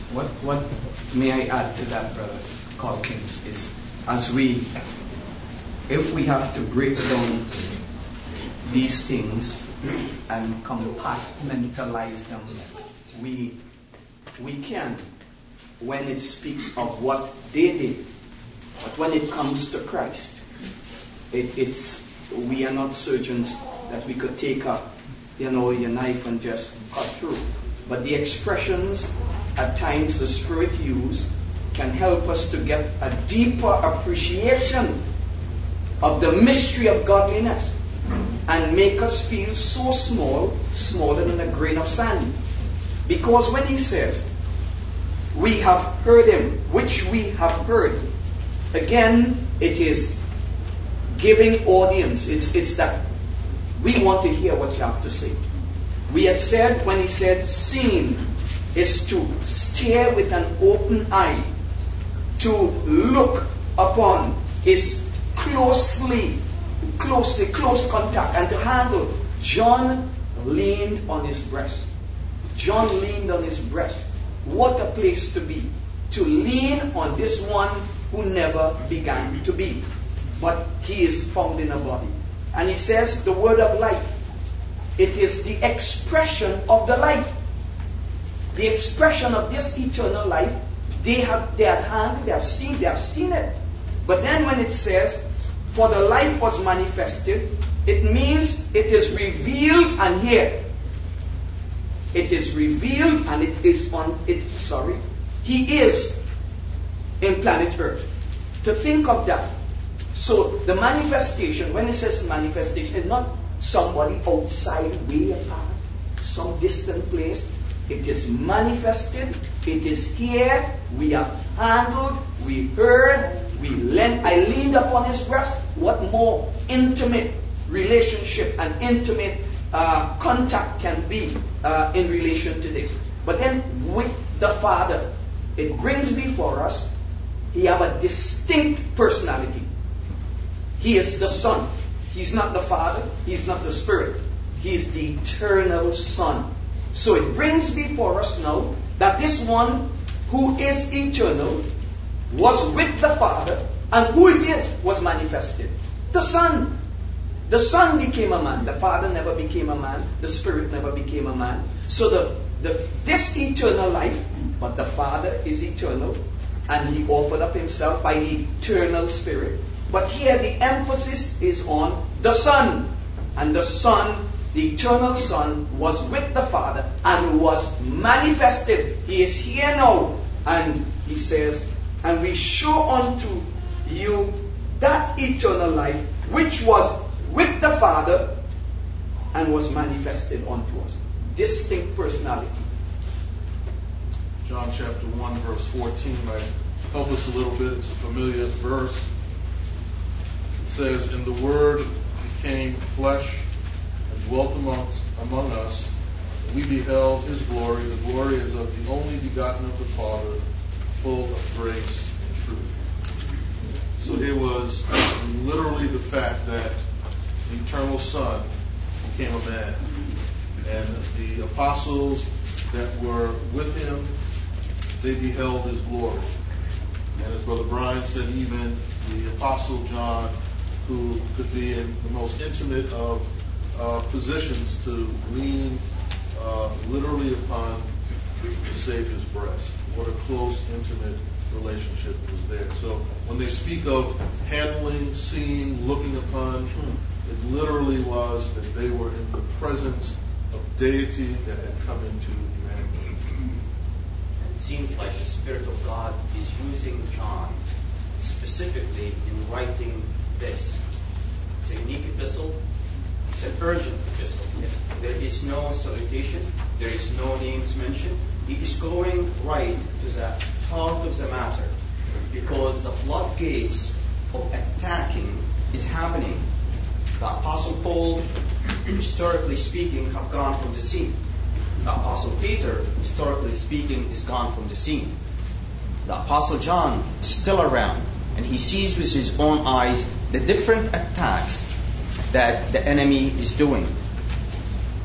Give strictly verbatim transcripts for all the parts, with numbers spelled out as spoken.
What what may I add to that, Brother Calkins, is as we, if we have to break down these things and compartmentalize them, we we can when it speaks of what they did. But when it comes to Christ, it, it's we are not surgeons that we could take up, you know, your knife and just cut through. But the expressions at times the Spirit used can help us to get a deeper appreciation of the mystery of godliness and make us feel so small, smaller than a grain of sand. Because when he says, we have heard him, which we have heard, again, it is giving audience. It's, it's that we want to hear what you have to say. We had said, when he said seen, is to stare with an open eye, to look upon, is closely, closely, close contact, and to handle. John leaned on his breast. John leaned on his breast. What a place to be. To lean on this one who never began to be. But he is found in a body. And he says the word of life. It is the expression of the life. The expression of this eternal life. They have they at hand, they have seen, they have seen it. But then when it says, for the life was manifested, it means it is revealed and here. It is revealed and it is on it sorry. He is in planet Earth. To think of that. So the manifestation, when it says manifestation, is not somebody outside, way apart, some distant place. It is manifested. It is here. We have handled. We heard. We leaned. I leaned upon his breast. What more intimate relationship and intimate uh, contact can be uh, in relation to this? But then with the Father, it brings before us, he have a distinct personality. He is the Son. He's not the Father. He's not the Spirit. He's the eternal Son. So it brings before us now that this one who is eternal was with the Father, and who it is was manifested. The Son. The Son became a man. The Father never became a man. The Spirit never became a man. So the, the this eternal life, but the Father is eternal, and he offered up himself by the eternal Spirit. But here the emphasis is on the Son. And the Son, the eternal Son, was with the Father and was manifested. He is here now. And he says, and we show unto you that eternal life which was with the Father and was manifested unto us. Distinct personality. John chapter one verse fourteen might help us a little bit. It's a familiar verse. It says, and the Word became flesh and dwelt amongst, among us. And we beheld his glory. The glory is of the only begotten of the Father, full of grace and truth. So it was literally the fact that the eternal Son became a man. And the apostles that were with him, they beheld his glory. And as Brother Brian said, even the Apostle John, who could be in the most intimate of uh, positions to lean uh, literally upon the Savior's breast. What a close, intimate relationship was there. So when they speak of handling, seeing, looking upon, it literally was that they were in the presence of deity that had come into humanity. It seems like the Spirit of God is using John specifically in writing this. It's a unique epistle. It's an urgent epistle. There is no salutation. There is no names mentioned. He is going right to the heart of the matter because the floodgates of attacking is happening. The Apostle Paul, historically speaking, have gone from the scene. The Apostle Peter, historically speaking, is gone from the scene. The Apostle John is still around, and he sees with his own eyes the different attacks that the enemy is doing.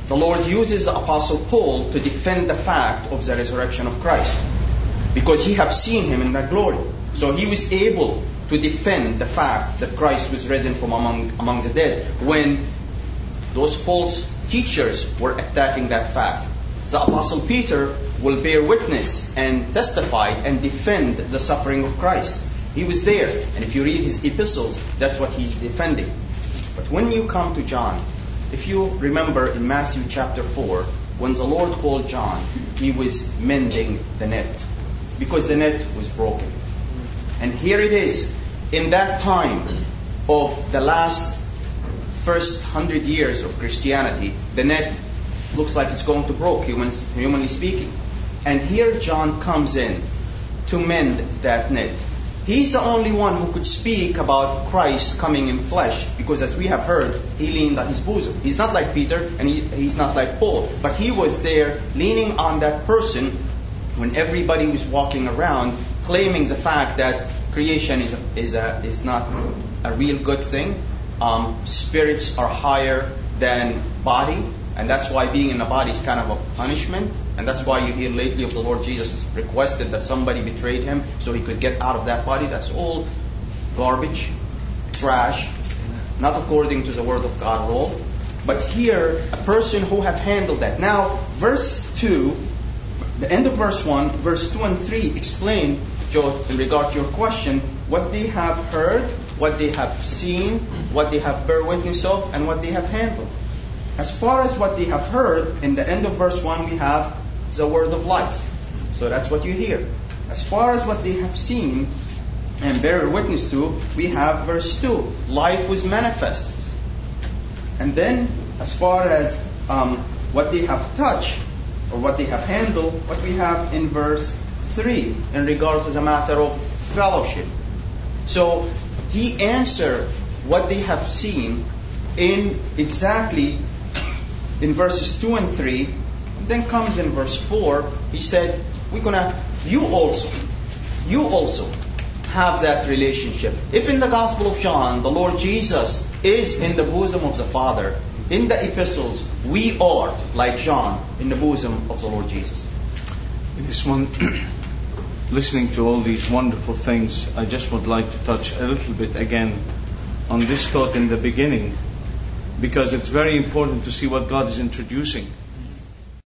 the Lord uses the Apostle Paul to defend the fact of the resurrection of Christ, because he have seen him in that glory. So he was able to defend the fact that Christ was risen from among, among the dead when those false teachers were attacking that fact. The Apostle Peter will bear witness and testify and defend the suffering of Christ. He was there, and if you read his epistles, that's what he's defending. But when you come to John, if you remember in Matthew chapter four, when the Lord called John, he was mending the net, because the net was broken. And here it is, in that time of the last first hundred years of Christianity, the net looks like it's going to break, humans, humanly speaking. And here John comes in to mend that net. He's the only one who could speak about Christ coming in flesh, because as we have heard, he leaned on his bosom. He's not like Peter, and he, he's not like Paul, but he was there leaning on that person when everybody was walking around claiming the fact that creation is a, is a, is not a real good thing. Um, spirits are higher than body, and that's why being in the body is kind of a punishment. And that's why you hear lately of the Lord Jesus requested that somebody betrayed him so he could get out of that body. That's all garbage, trash, not according to the Word of God at all. But here, a person who have handled that. Now, verse two, the end of verse one, verse two and three explain, Joe, in regard to your question, what they have heard, what they have seen, what they have bear witness of, and what they have handled. As far as what they have heard, in the end of verse one, we have the word of life. So that's what you hear. As far as what they have seen and bear witness to, we have verse two. Life was manifest. And then, as far as um, what they have touched, or what they have handled, what we have in verse three, in regard to the matter of fellowship. So, he answered what they have seen in exactly in verses two and three. And then comes in verse four, he said, we're gonna, you also, you also have that relationship. If in the Gospel of John, the Lord Jesus is in the bosom of the Father, in the epistles, we are, like John, in the bosom of the Lord Jesus. This one, listening to all these wonderful things, I just would like to touch a little bit again on this thought in the beginning, because it's very important to see what God is introducing.